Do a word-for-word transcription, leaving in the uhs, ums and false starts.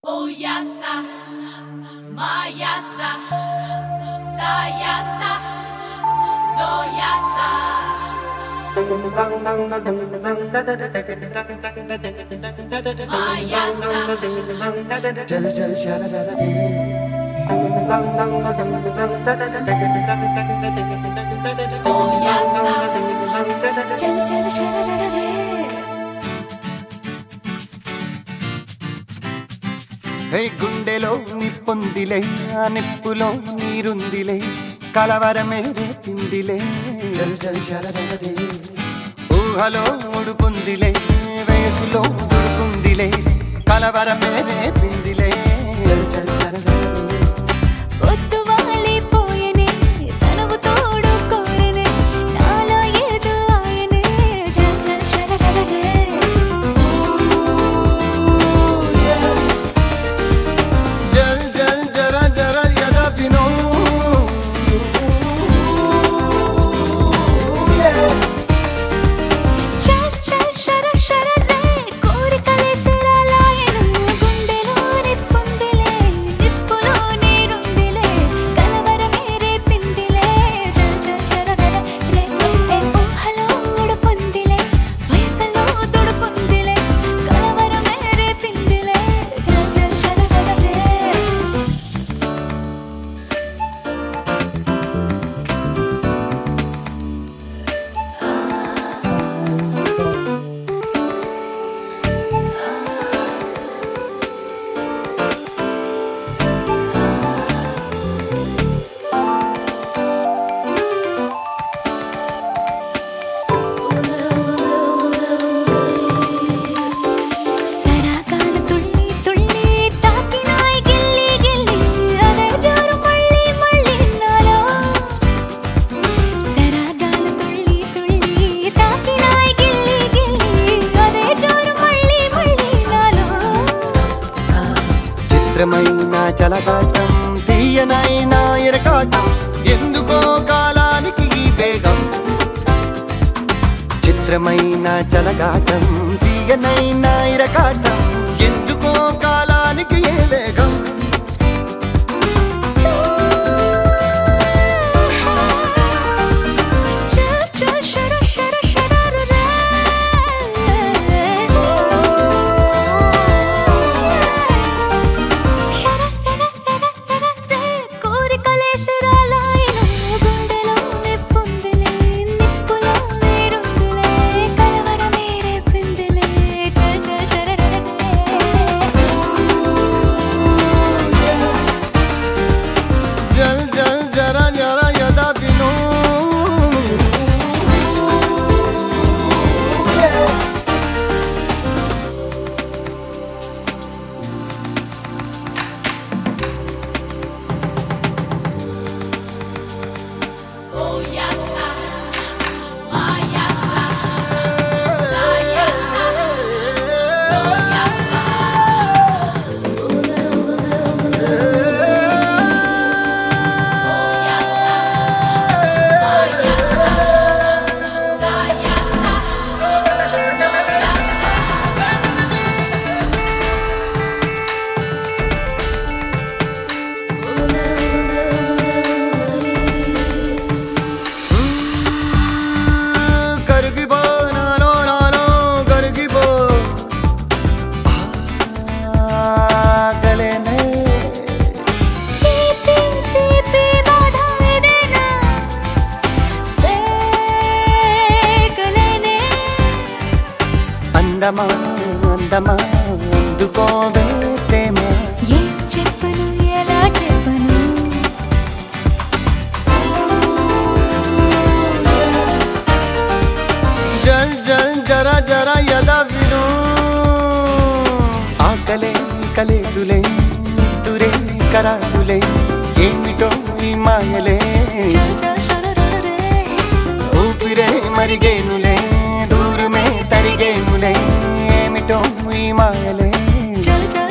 Oh yassa, my yassa, sa yassa, so yassa. My yassa, चल चल शरररे oh yassa, చల్ చల్ శరరరే హే గుండెలో నిప్పొందిలే ఆ నిప్పులో నీరుందిలే కలవరమే రేపిందిలే చల్ చల్ శరరరే ఊహలో ఉడుకుందిలే వయసులో ఉడుకుందిలే కలవరమే రేపిందిలే చల్ చల్ శరరరే పొద్దు వాలిపోయెనే తనువు తోడు కోరెనే నాలో ఏదో ఆయనే చల్ చల్ శరరరే జల్ జల్ జరా జరా యదా వినో చల్ చల్ శర శరరే కోరికలే శరాలాయను గుండెలో నిప్పుందిలే నిప్పులో నీరుందిలే కలవరమే రేపిందిలే చల్ చల్ శరరరే ఊహలో ఉడుకుందిలే వయసులో తుడుకుందిలే కలవరమే రేపిందిలే చల్ చల్ శరరరే సరాగాన తుళ్ళి తుళ్ళి తాకినాయి గిల్లి గిల్లి అదే జోరు మళ్ళీ మళ్ళీ నాలో సరాగాన తుళ్ళి తుళ్ళి తాకినాయి గిల్లి గిల్లి అదే జోరు మళ్ళీ మళ్ళీ నాలో చిత్రమైన చలగాటం తీయనైన ఎరకాటం ఎందుకో కాలానికి ఈ వేగం చిత్రమైన చలగాటం తీయనైన ఎరకాటం ఎందుకో కాలానికి ఏ వేగం చల్ చల్ శర శర శరరరే శరరరరరరే కోరికలే శరాలాయను గుండెలో నిప్పుందిలే నిప్పులో నీరుందిలే కలవరమే రేపిందిలే చల్ చల్ శరరరే జల్ జల్ జరా జరా యదా వినో oh yassa, my yassa, sa yassa, so yassa. Oh yassa, my yassa, sa yassa, so yassa. కరిగిపో నాలో నాలో కరిగిపో ఆగలేనే తీపి తీపి బాధ ఇదేనా వేగలేనే అందమా అందమా అందుకోవే ప్రేమ ఏం చెప్పను ఎలా చెప్పను జల్ జల్ జరా జరా యదా విను ఆకలే కలేదులే నిద్దురే కరాదులే ఏమిటో ఈ మాయలే చల్ చల్ శరరరే ఊపిరే మరిగేనులే దూరమే తరిగేనులే ఏమిటో ఈ మాయలే చల్ చల్